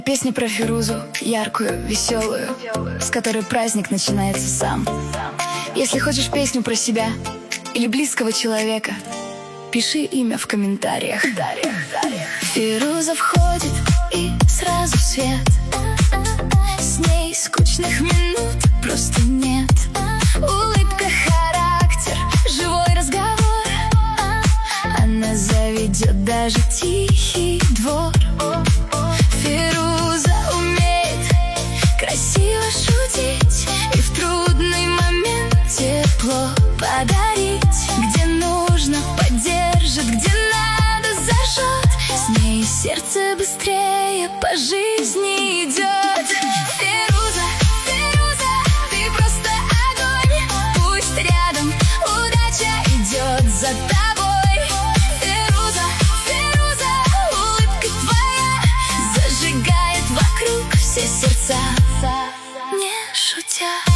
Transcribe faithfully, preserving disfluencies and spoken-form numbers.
Песня про Фирузу, яркую, веселую, с которой праздник начинается сам. Если хочешь песню про себя или близкого человека, пиши имя в комментариях. Фируза входит и сразу свет. С ней скучных минут просто нет. Улыбка, характер, живой разговор. Она заведет даже тихий двор. Фируза умеет красиво шутить и в трудный момент тепло подарить. Где нужно, поддержит, где надо, зажжет. С ней сердце быстрее по жизни идет. Фируза, Фируза, ты просто огонь. Пусть рядом удача идет за тобой. Фируза, Фируза, улыбка твоя зажигает вокруг все сердца, не шутя.